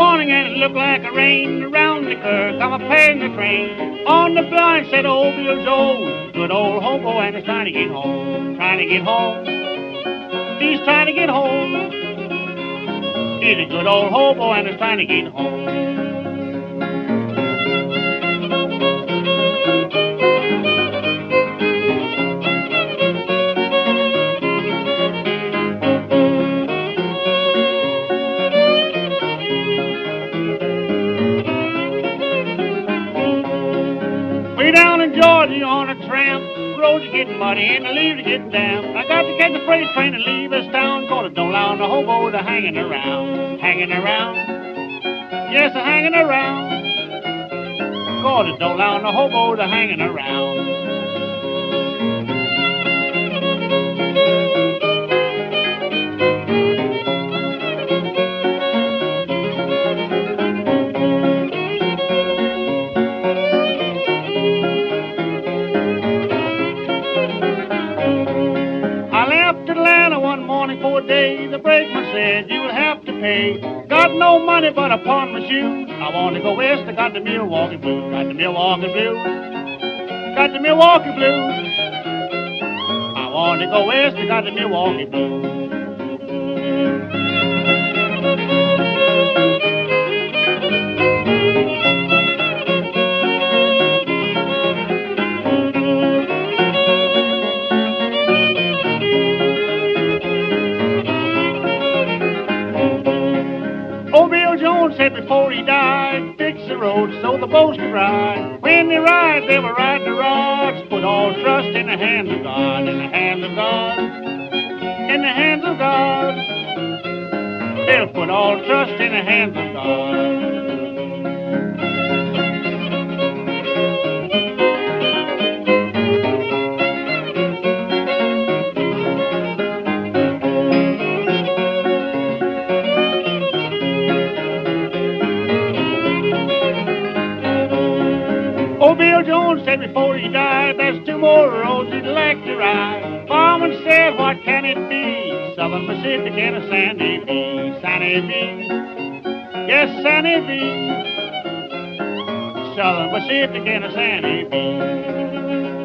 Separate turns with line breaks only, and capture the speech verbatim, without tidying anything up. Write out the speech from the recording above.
morning and it looked like a rain. Around the curve come a paying the train. On the blind said old Bill Jones, good old hobo, and he's trying to get home. Trying to get home. He's trying to get home. He's a good old hobo and he's trying to get home. Way down in Georgia on a tramp, the roads are getting muddy and the leaves are getting damp. I got to catch the freight train and leave this town, cause it don't allow the hobos are hanging around, hanging around. Yes, they're hanging around, cause it don't allow the hobos are hanging around. Atlanta one morning for a day, the brakeman said you will have to pay. Got no money but upon my shoes. I want to go west, I got the Milwaukee blues. Got the Milwaukee blues. Got the Milwaukee blues. I want to go west, I got the Milwaukee blues. Old Bill Jones said before he died, fix the road so the boats could ride. When they ride, they will ride the rods. Put all trust in the hands of God, in the hands of God, in the hands of God. They'll put all trust in the hands of God. Old Bill Jones said before he died, there's two more roads he'd like to ride. Fireman said, what can it be? Southern Pacific and a Sandy B. Sandy B. Yes, Sandy B. Southern Pacific and a Sandy B.